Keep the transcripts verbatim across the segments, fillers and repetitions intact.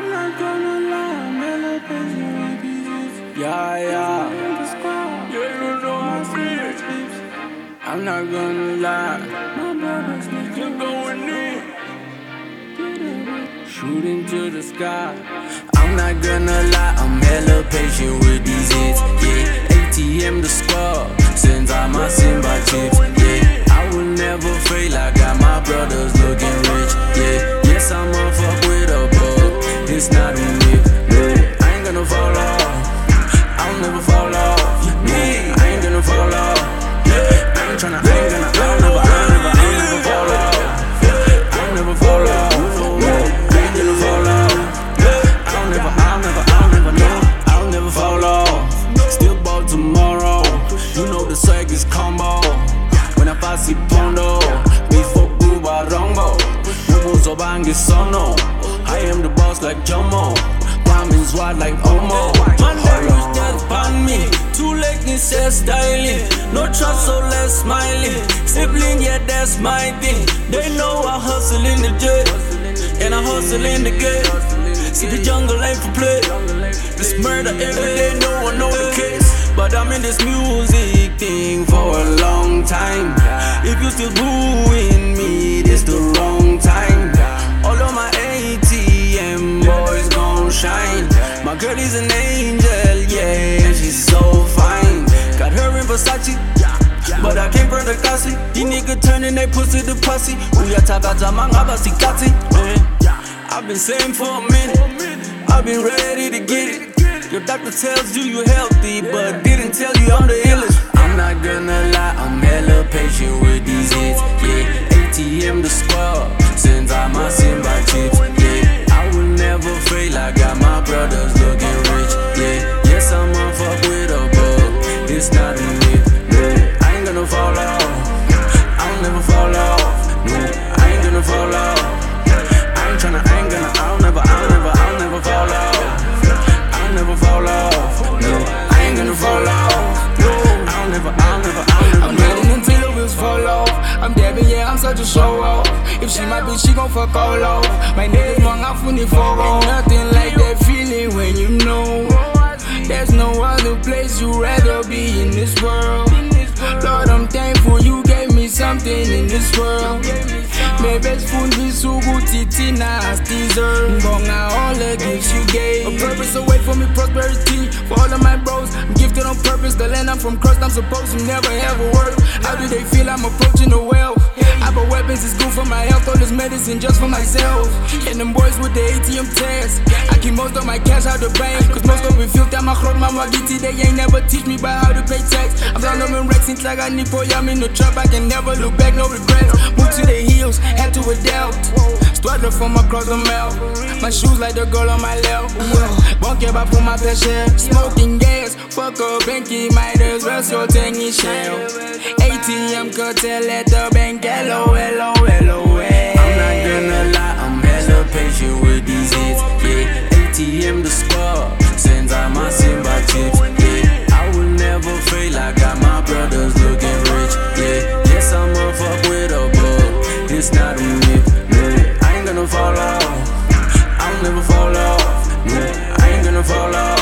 I'm not gonna lie, I'm hella patient with these hits. Yeah, yeah. Yeah, you know I'm free. I'm not gonna lie. My brother's You're going in. Shooting to the sky. I'm not gonna lie, I'm hella patient with these hits. Yeah, A T M the squad. Sends out my Simba chips. Yeah, I will never fail. I got my brothers looking rich. Yeah, yes, I'm a fuck with a bug. It's not a myth. No, I ain't gonna fall off. I'll never fall off. No, I ain't gonna fall off. I ain't tryna, I ain't gonna, I'll never, I'll never, I'll never fall off. I'll never fall off. No, I ain't gonna fall off. I'll never, I'll never, I'll never, no, I'll never fall off. Still ball tomorrow. You know the swag is combo. When I pass it pondo, before Buba Rongo. Bubu Zobangi Sono. I am the boss like Jomo. Diamonds wide like Omo. Man, there is death upon me. Two leggings, hair styling. No trust, so less smiling. Sibling, yeah, that's my thing. They know I hustle in the jet, and I hustle in the game. See, the jungle ain't for play. This murder every day, no one know the case. But I'm in this music thing for a long time. If you still booing me, this the wrong time. All of my A T M boys gon' shine. My girl is an angel, yeah, she's so fine. Got her in Versace, but I came from the classy. These niggas turning they pussy to pussy. Uyatakaza mangaba sikati. I've been saying for a minute, I've been ready to get it. Your doctor tells you you're healthy, but didn't tell you I'm the illest. I'm not gonna lie, I'm hella patient with these hits. Yeah, A T M the squad, sends out my Simba chips. Yeah, I will never fail, I got my brothers looking rich. Yeah, yes, I'm a fuck with a bug. It's not a myth. No, I ain't gonna fall off. I'll never fall off. No, I ain't gonna fall off. I ain't tryna, I ain't gonna, I'll never, I'll never, I'll never fall off. I'll never fall off. No, I ain't gonna fall off. No, I'll never, I'll never, I'll never. I'm riding until the wheels fall off. I'm dabbing, yeah, I'm such a show off. If she my bitch, she gon' fuck all off. My niggas long off when they fall off. Nothing like that feeling when you know there's no other place you'd rather be in this world. Lord, I'm thankful you gave me something in this world. My best food is so good, Titina, deserve. Bonga, all the gifts you gave. A purpose away from me, prosperity. For all of my bros, I'm gifted on purpose. The land I'm from crust, I'm supposed to never ever work. How do they feel I'm approaching the well? I bought weapons, it's good for my health. All this medicine just for myself. And them boys with the A T M tests. I keep most of my cash out the bank, cause most of it filth out my crop, my magiti. They ain't never teach me about how to pay tax. I'm down on them racks since like I need for I'm in the trap. I can never look back, no regrets. Move to the heels, had to adapt. Struggle from across the mouth. My shoes like the girl on my left. Won't give up for my pleasure. Smoking gas, fuck a banky, might as well so tangy shell. A T M cartel at the bank, hello, hello, hello, hey. I'm not gonna lie, I'm hella patient with these hits. Yeah, A T M the squad, sends out my Simba chips. Yeah, I will never fail, I got my brothers looking rich. Yeah, yes, I'm a fuck with a bug. It's not a myth. No, I ain't gonna fall off. I'll never fall off. No, I ain't gonna fall off.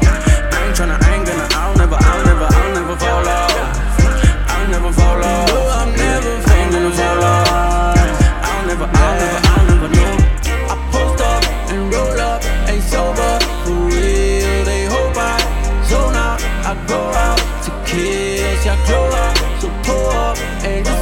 I ain't tryna, I ain't gonna, I'll never, I'll never, I'll never fall off. I'll never fall off. No, I'm never, I ain't gonna fall off. I'll never, I'll never, I'll never know. I post up and roll up, ain't sober for real. They hope I zone out. I go out to kill, yeah, glow up, so pull up and just